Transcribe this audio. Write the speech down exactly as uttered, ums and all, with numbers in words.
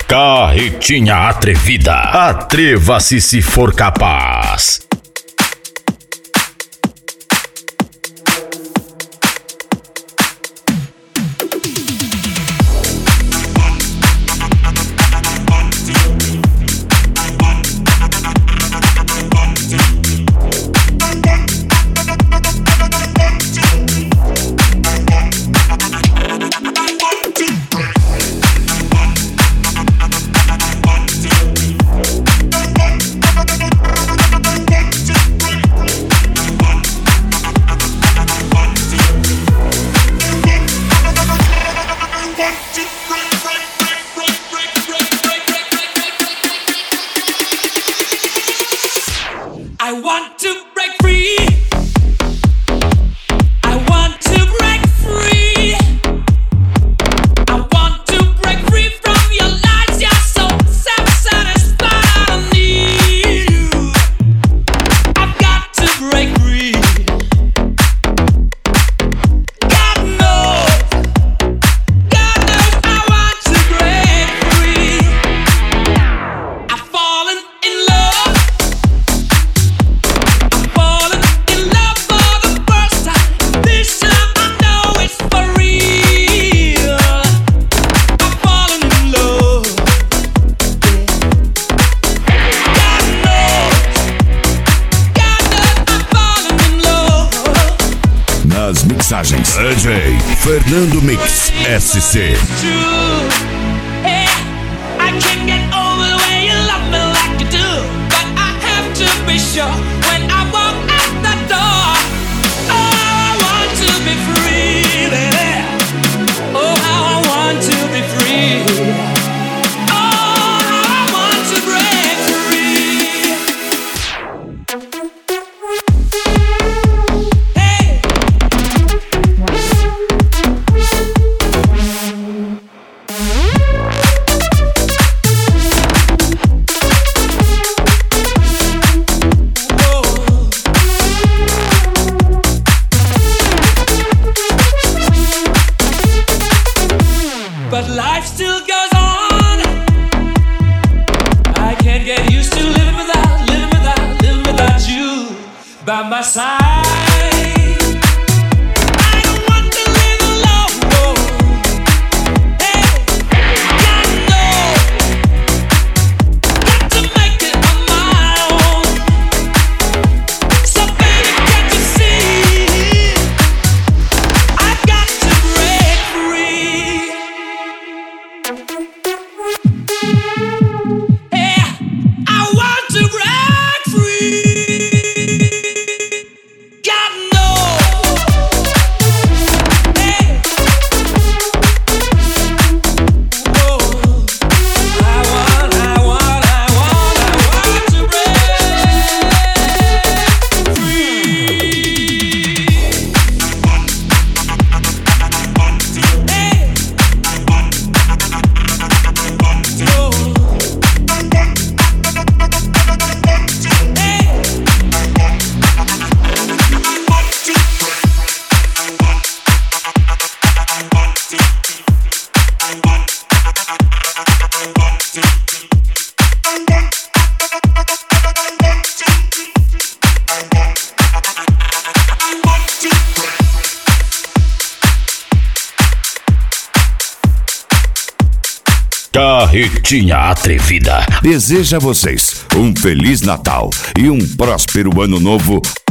Carretinha atrevida, atreva-se se for capaz. I want to break free. I want to break free. I want to break free from your lies. You're so self-satisfied. I need you. I've got to break free. God knows, God knows I want to break free. I've fallen in love. Nas mixagens D J Fernando Mix S C. But life still goes on. I can't get used to living without, living without, living without you by my side. I don't want to live alone. No. Hey, God knows, got to make it on my own. So baby, can't you see? I've got to break free. Yeah, I want to break free. God knows. Hey. Oh, I want, I want, I want, I want to break free. Hey. Carretinha atrevida deseja a vocês um Feliz Natal e um próspero Ano Novo